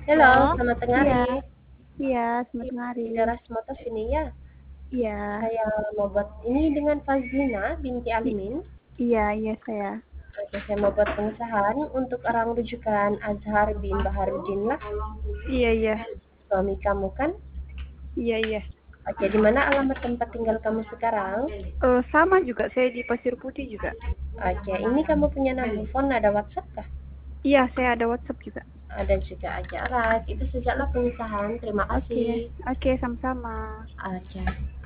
Halo, Halo? selamat tengah Iya, hari. iya, selamat Iya, tengah hari. Idara Smota sini ya. Iya, Saya mau buat ini dengan Fazlina binti i- Alimin. iya saya. Oke, saya mau buat pengesahan untuk orang rujukan Azhar bin Baharudin lah. Iya. Suami kamu kan? Iya. Oke, di mana alamat tempat tinggal kamu sekarang? Sama juga, saya di Pasir Putih juga. Oke, ini kamu punya nelpon, ada WhatsApp kah? Iya, saya ada WhatsApp juga. Ada juga aja. Alright, itu sajalah pengesahan. Terima Oke, kasih. oke, sama-sama. Oke.